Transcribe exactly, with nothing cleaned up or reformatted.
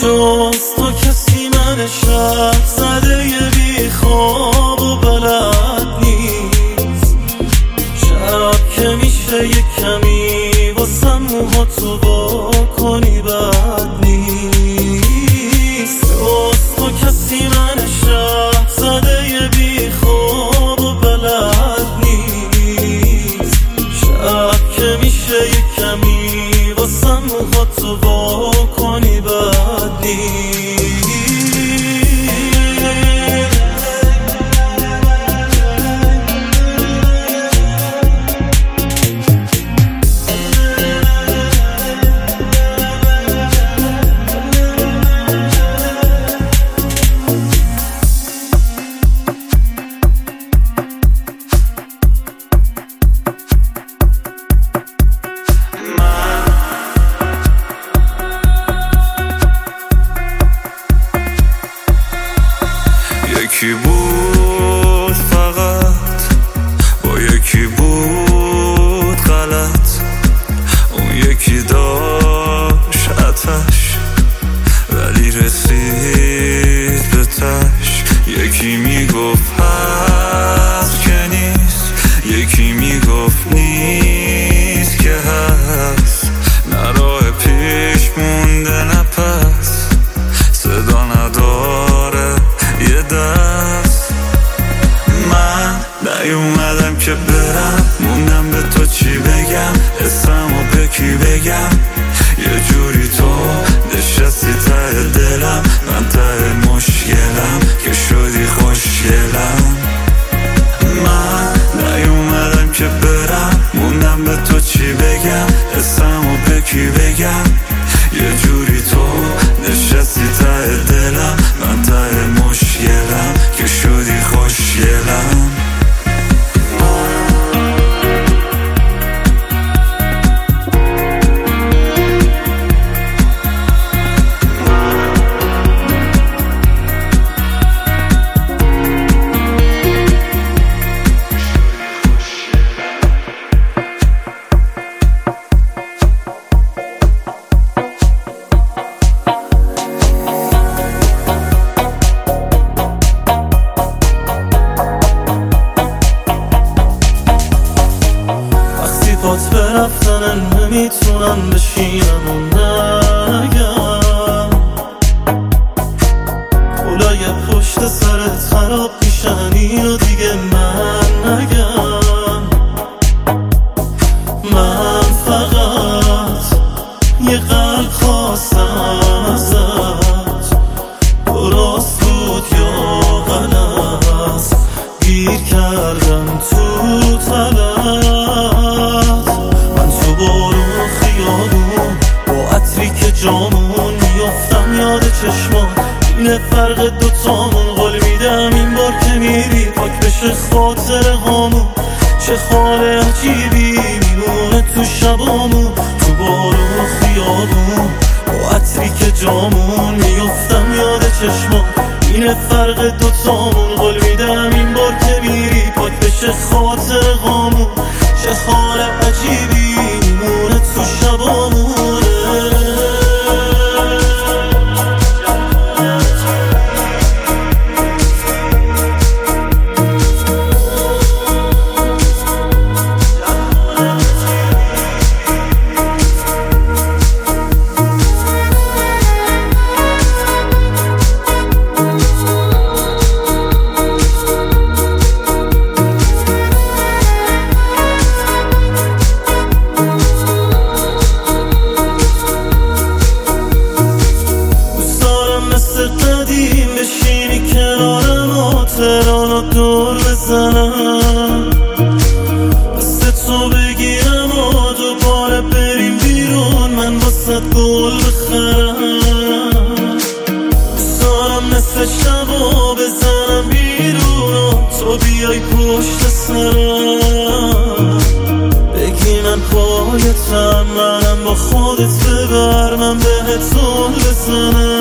جز تو کسی من شب زده یه بی خواب و بلد نیست. شب که میشه یه کمی واسم موها تو با کنی بد نیست. جز تو کسی من شب زده یه بی خواب و بلد نیست. شب که میشه یه کمی واسم موها تو با کنی بد نیست. یکی بود فقط با یکی بود غلط، اون یکی داشت آتش ولی رسید به تش. یکی میگفت هست که نیست، یکی میگفت نیست که هست. نه راه پیش مونده نه پس، صدا نداره یه دست. من نیومدم که برم، موندم به تو چی بگم، اسمو به کی بگم. یه جوری تو نشستی ته دلم، من ته مشکلم که شدی خوشگلم. من نیومدم که برم، موندم به تو چی بگم، اسمو به کی بگم. یه جوری تو نشستی ته دلم، من ته مشکلم که شدی خوشگلم. بات برفتن نمیتونم بشینم و نگم. کلای پشت سرت خراب میشن، اینو دیگه من نگم. من فقط یه قلب خواستم ازت، درست بود یا غلط، گیر کردم تو طلب. جامون میافتم یاد چشمان، اینه فرق دوتامون. قول میدم این بار که میری پاک بشه خاطر هامون. چه خال عجیبی میمونه تو شبامون، تو بارون و خیابون با عطری که جامون میافتم یاد چشمان، اینه فرق دوتامون. قول میدم این بار که میری پاک بشه خاطر هامون. چه خال عجیبی میمونه تو شبامون. بشینی کنارم و تهرانو دور بزنم، مثل تو بگیرم و دوباره بریم بیرون، من واسه گل بخرم. بزارم مثل شبا بزنم بیرون و تو بیای پشت سرم. بگی من پایتم، منم با خودت ببر، من بهت زل بزنم.